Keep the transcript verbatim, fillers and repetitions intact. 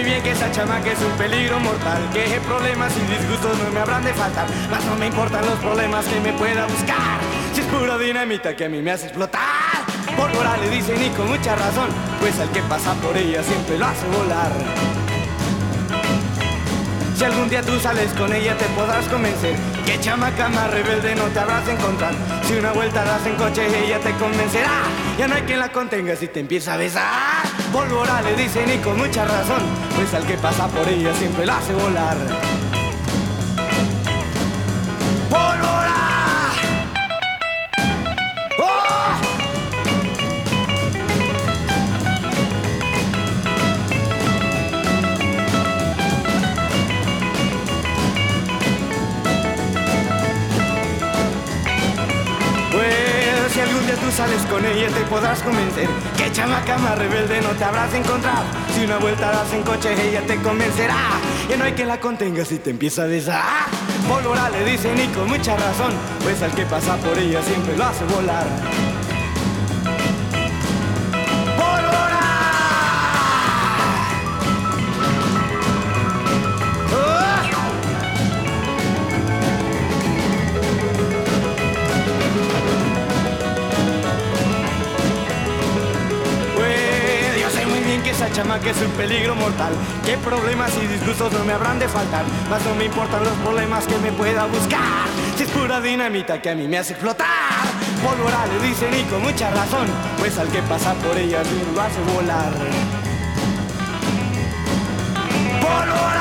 bien que esa chamaca es un peligro mortal, que problemas y disgustos no me habrán de faltar, mas no me importan los problemas que me pueda buscar, si es pura dinamita que a mí me hace explotar. Pólvora le dicen y con mucha razón, pues al que pasa por ella siempre lo hace volar. Si algún día tú sales con ella te podrás convencer que chamaca más rebelde no te habrás de encontrar. Si una vuelta das en coche ella te convencerá, ya no hay quien la contenga si te empieza a besar. Pólvora le dicen y con mucha razón, pues al que pasa por ella siempre la hace volar. ¡Pólvora! ¡Oh! Pues si algún día tú sales con ella te podrás convencer que chamaca más rebelde no te habrás de encontrar. Si una vuelta das en coche ella te convencerá, ya no hay quien la contenga si te empieza a besar. Pólvora le dicen y con mucha razón, pues al que pasa por ella siempre lo hace volar. Esa chamaca es un peligro mortal, que problemas y disgustos no me habrán de faltar, mas no me importan los problemas que me pueda buscar, si es pura dinamita que a mí me hace explotar. Pólvora le dicen y con mucha razón, pues al que pasa por ella lo hace volar. Pólvora.